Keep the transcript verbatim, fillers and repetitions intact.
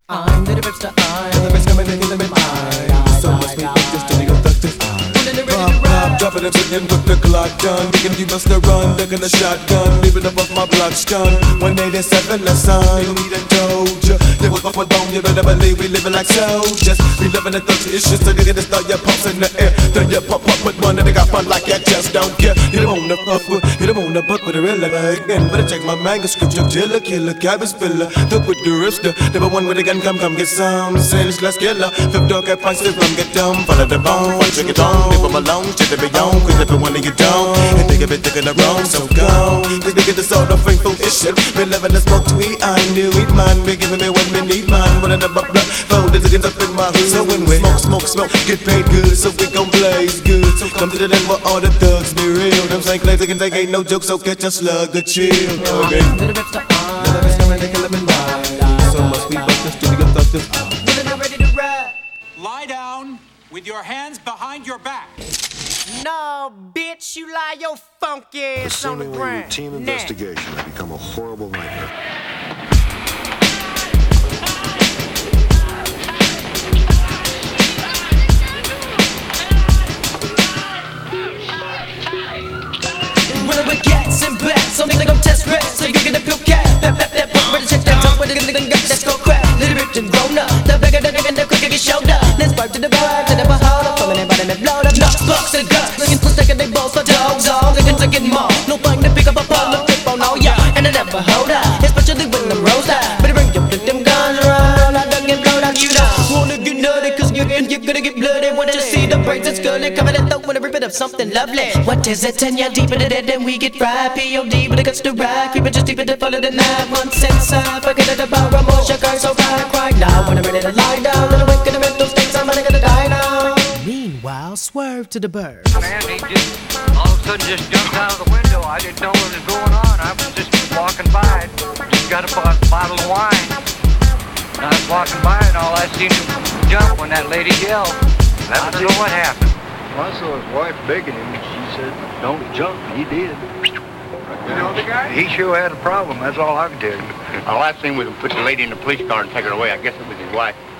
I'm the ripster, I'm The best coming in the eye. So much we think just to be effective. Pop, pop, drop it up again with the Glock gun. Making you bust the run, looking a shotgun. Leave it up off my block stun. one eighty-seven, let's sign. You need a doja. Live with my bone, you better believe we living like soldiers. We living in thirty, it's just so you get to start your pumps in the air. Then you pump up with one and they got fun like that, just don't care. Hit them on the fuck with, hit them on the butt with a real again. Better check my manuscript, your killer, killer, cabbage spiller. Took with the ripster, never one with a gun, come, come get some. Sense, let's killer. Fifth dog at punch, rum, get dumb. Follow the bone, one trick it on, leave them alone, shit to be on. Cause if it one of you don't, and think of it, thinking the wrong, so go. This nigga this all the faithful issue. We living the smoke to eat, I knew eat mine. Be giving me when we need mine. Running up my blood, fold it again up in my hood. So when we smoke, smoke, smoke, get paid good, so we gon' blaze good. So come to the end where all the thugs be real. Them Saint Clairs they can take ain't no joke, so catch a slug, a chill. Okay. the ripster, I'm The best coming, they kill them in line. So must be bucked just to be effective. I'm ready to ride. Lie down with your hands behind your back. No, bitch, you lie your funky The ass on the seemingly ground. routine Now. investigation had become a horrible nightmare. When we gets and bats, so nigga gon' test rats, so you get a pill cat. That, that, that, pump, ready to check that top, with a nigga got that's go crap. Little bit and grown up, the bigger the nigga, the quicker get showed up. Let's spark to the bar, to the hold up, from anybody that blow up. Knock, bucks and guts, looking for second, they balls for dogs, all they can take it more. No fun to pick up a ball, no flip on all ya, and I never hold up, especially when them rolls out. Better bring your them guns around, I don't get blowed out, you know. Wanna get nutty, cause you're, you're gonna get bloody. Wanna see the brains that's gully, cover that throat, wanna rip it up something lovely. What is it, ten years deep into that, then we get fried. P O D, but it guts to ride, keep it just deep in the follow the night. Once inside, forget it about emotion, curse, so cry, cry now. When I'm ready to lie down, little wake in the mental states, I'm gonna gonna die now. Meanwhile, swerve to the bird. Man, he just all of a sudden just jumped out of the window. I didn't know what was going on. I was just walking by. Just got a bo- bottle of wine. And I was walking by and all I seen him jump when that lady yelled. I don't know what happened. I saw his wife begging him, and she said, don't jump. He did. You know the guy? He sure had a problem. That's all I can tell you. All I seen was him put the lady in the police car and take her away. I guess it was his wife.